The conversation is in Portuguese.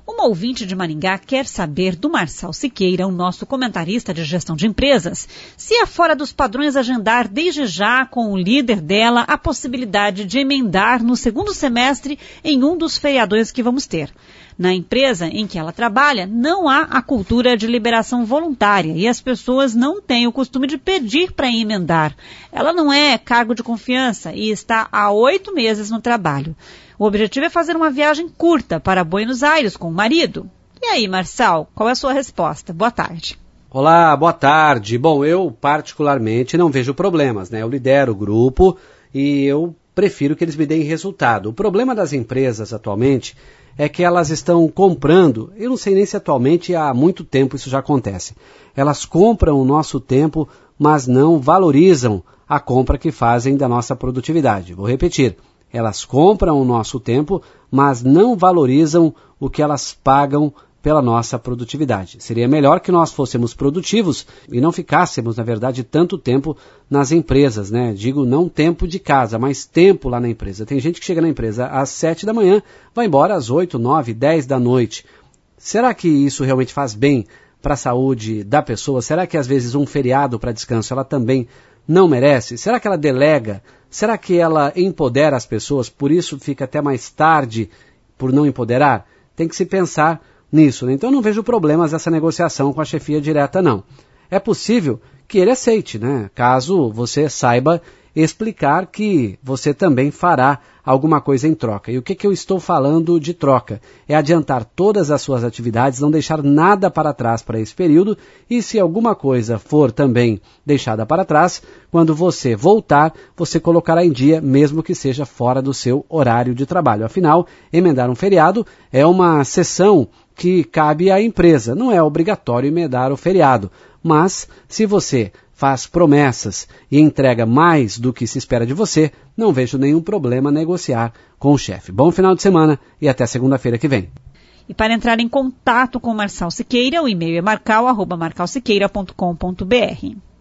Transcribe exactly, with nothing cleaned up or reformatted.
Uma ouvinte de Maringá quer saber do Marçal Siqueira, o nosso comentarista de gestão de empresas, se é fora dos padrões agendar desde já com o líder dela a possibilidade de emendar no segundo semestre em um dos feriadões que vamos ter. Na empresa em que ela trabalha, não há a cultura de liberação voluntária e as pessoas não têm o costume de pedir para emendar. Ela não é cargo de confiança e está há oito meses no trabalho. O objetivo é fazer uma viagem curta para Buenos Aires com o marido. E aí, Marçal, qual é a sua resposta? Boa tarde. Olá, boa tarde. Bom, eu particularmente não vejo problemas, né? Eu lidero o grupo e eu prefiro que eles me deem resultado. O problema das empresas atualmente é que elas estão comprando, eu não sei nem se atualmente há muito tempo isso já acontece. Elas compram o nosso tempo, mas não valorizam a compra que fazem da nossa produtividade. Vou repetir. Elas compram o nosso tempo, mas não valorizam o que elas pagam pela nossa produtividade. Seria melhor que nós fôssemos produtivos e não ficássemos, na verdade, tanto tempo nas empresas, né? Digo, não tempo de casa, mas tempo lá na empresa. Tem gente que chega na empresa às sete da manhã, vai embora às oito, nove, dez da noite. Será que isso realmente faz bem para a saúde da pessoa? Será que às vezes um feriado para descanso ela também não merece? Será que ela delega? Será que ela empodera as pessoas, por isso fica até mais tarde por não empoderar? Tem que se pensar nisso, né? Então eu não vejo problemas nessa negociação com a chefia direta, não. É possível que ele aceite, né? Caso você saiba explicar que você também fará alguma coisa em troca. E o que, que eu estou falando de troca? É adiantar todas as suas atividades, não deixar nada para trás para esse período, e se alguma coisa for também deixada para trás, quando você voltar, você colocará em dia, mesmo que seja fora do seu horário de trabalho. Afinal, emendar um feriado é uma sessão que cabe à empresa, não é obrigatório emendar o feriado. Mas, se você faz promessas e entrega mais do que se espera de você, não vejo nenhum problema negociar com o chefe. Bom final de semana e até segunda-feira que vem. E para entrar em contato com o Marçal Siqueira, o e-mail é marcal arroba marcal siqueira ponto com ponto br.